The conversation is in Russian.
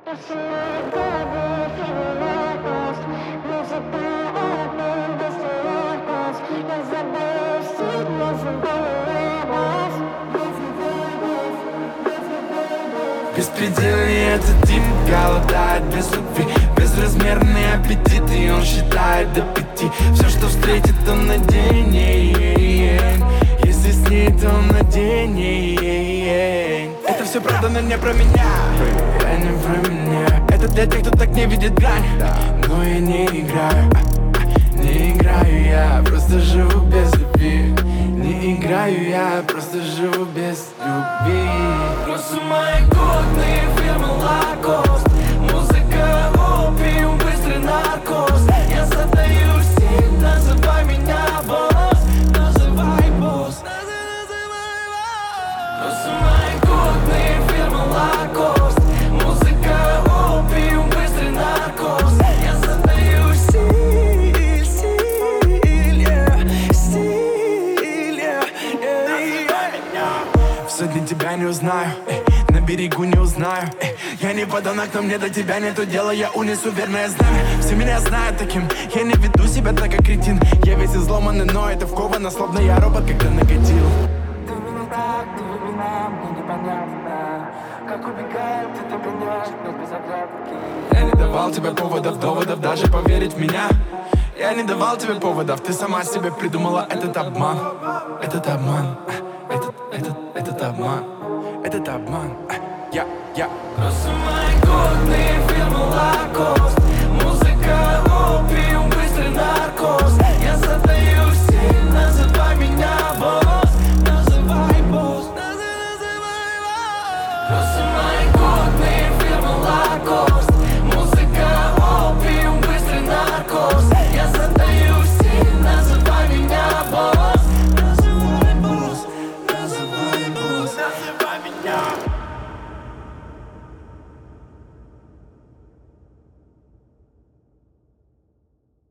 Беспредельный этот тип голодает без любви, безразмерный аппетит, и он считает до 5. Все, что встретит, он наденет. Если с ней, то он наденет. Это все правда, но не про меня. Я не про меня. Это для тех, кто так не видит грань. Но я не играю, не играю, я просто живу без любви. Не играю, я просто живу без любви. Просто мои годные фирмы Лакост. Музыка, опиум, быстрый наркоз. Я задаю стиль, называй меня босс. Называй босс. Просто мои годные фирмы Лакост. Музыка, опиум, быстрый наркоз. Я задаю стиль, стиль, в сотне тебя не узнаю, на берегу не узнаю. Я не подонок, но мне до тебя нету дела. Я унесу верное знамя. Все меня знают таким. Я не веду себя так, как кретин. Я весь изломанный, но это вковано, словно я робот, когда накатил. Ты меня так, ты меня, мне непонятно. Как убегаем, ты догоняешь, но без оглядки. Я не давал тебе поводов, доводов, даже поверить в меня. Я не давал тебе поводов, ты сама себе придумала этот обман. Этот обман, этот обман. Этот обман, я. Просто мои годные фирмы Лакост.